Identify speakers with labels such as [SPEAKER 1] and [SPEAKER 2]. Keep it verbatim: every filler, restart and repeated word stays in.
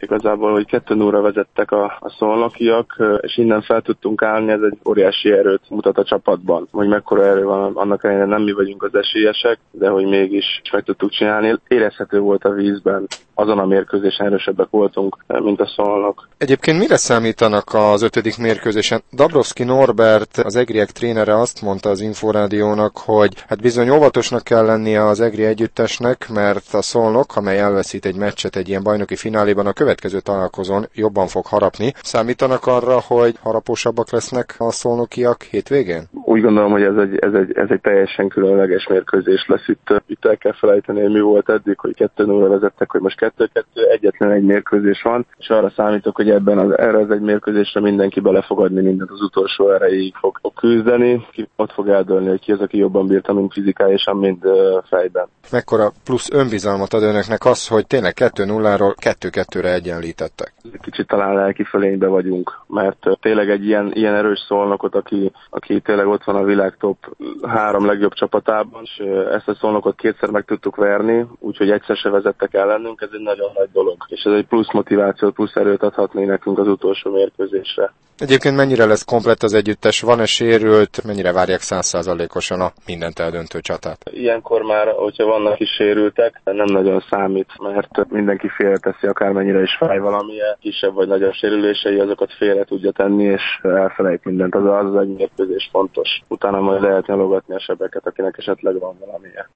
[SPEAKER 1] Igazából, hogy kettő nullra vezettek a, a szolnokiak, és innen fel tudtunk állni, ez egy óriási erőt mutat a csapatban. Hogy mekkora erő van, annak ellenére nem mi vagyunk az esélyesek, de hogy mégis meg tudtuk csinálni. Érezhető volt a vízben. Azon a mérkőzésen erősebbek voltunk, mint a Szolnok.
[SPEAKER 2] Egyébként mire számítanak az ötödik mérkőzésen? Dabrowski Norbert, az egriek trénere azt mondta az Inforádiónak, hogy hát bizony óvatosnak kell lennie az egri együttesnek, mert a Szolnok, amely elveszít egy meccset egy ilyen bajnoki fináléban, a következő találkozón jobban fog harapni. Számítanak arra, hogy harapósabbak lesznek a szolnokiak hétvégén?
[SPEAKER 1] Úgy gondolom, hogy ez egy, ez egy, ez egy teljesen különleges mérkőzés lesz. Itt, itt el kell felejteni, hogy mi volt eddig, hogy kettő nullra vezettek, hogy most kettő kettő, egyetlen egy mérkőzés van, és arra számítok, hogy ebben az, erre az egy mérkőzésre mindenki bele fog adni mindent, az utolsó erejéig fog, fog küzdeni, ki ott fog eldőlni, hogy ki az, aki jobban bírta, mind fizikálisan, mind uh, fejben.
[SPEAKER 2] Mekkora plusz önbizalmat ad önöknek az, hogy tényleg kettő nulláról kettő kettőre egyenlítettek?
[SPEAKER 1] Kicsit talán lelki fölénybe vagyunk, mert uh, tényleg egy ilyen, ilyen erős Szolnokot, aki, aki tényleg ott van a világ top három legjobb csapatában, és uh, ezt a Szolnokot kétszer meg tudtuk verni, úgyhogy egyszer se vezettek ellenünk, ez egy nagyon nagy dolog. És ez egy plusz motivációt, plusz erőt adhatni nekünk az utolsó mérkőzésre.
[SPEAKER 2] Egyébként mennyire lesz komplett az együttes? Van-e sérült? Mennyire várják száz százalékosan a mindent eldöntő csatát?
[SPEAKER 1] Ilyenkor már, hogyha vannak is sérültek, nem nagyon számít, mert mindenki félreteszi, akármennyire is fáj valamilyen kisebb vagy nagyobb sérülései, azokat félre tudja tenni, és elfelejt mindent. Az az egy mérkőzés fontos. Utána majd lehet nyalogatni a sebeket, akinek esetleg van valamilyen.